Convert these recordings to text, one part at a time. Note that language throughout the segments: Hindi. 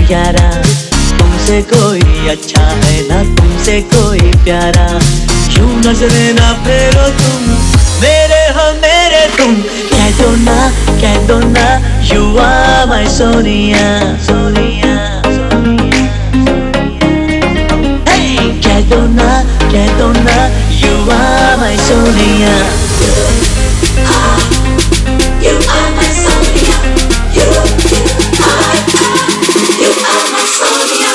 ग्यारह। तुमसे कोई अच्छा है ना तुमसे कोई प्यारा, यूं नजरे ना फेरो तुम, मेरे हो मेरे तुम। कह दो ना you are my Sonia Sonia Sonia. कह दो ना you are my Sonia. You are my Sonia, you are my Sonia.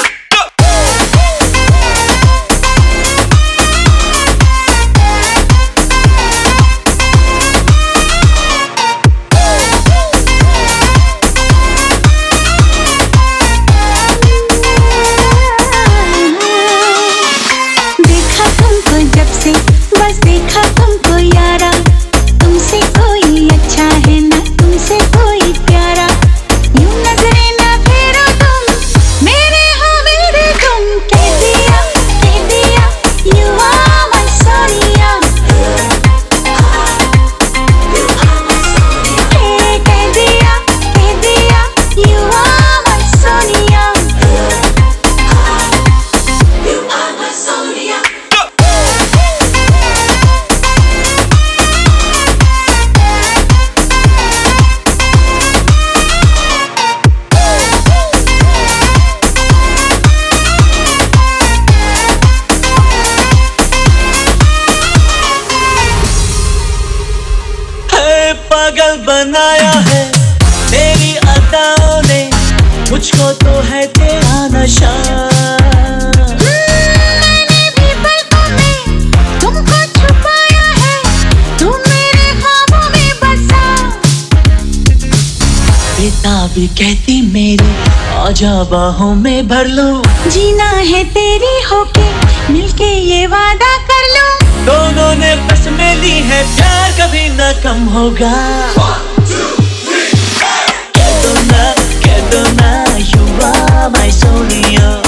बस देखा तुमको यारा, तुमसे कोई अच्छा है ना तुमसे कोई प्यारा, यूं नजरे ना फेरो तुम, मेरे हो मेरे तुम। कह दिया you are my सोनिया। कह दिया you are my Sonia. You are my Sonia. पागल बनाया है तेरी अदाओं ने, मुझको तो है तेरा नशा। मैंने भी पलकों में तुमको छुपाया है, तुम मेरे ख्वाबों में बसा। बेताबी कहती मेरी आजा बाहों में भर लूं, जीना है तेरी होके मिलके ये वादा कर लूं। दोनों ने बस में ली है प्यार कभी न कम होगा। 1, 2, 3, कह दो ना you are my सोनिया।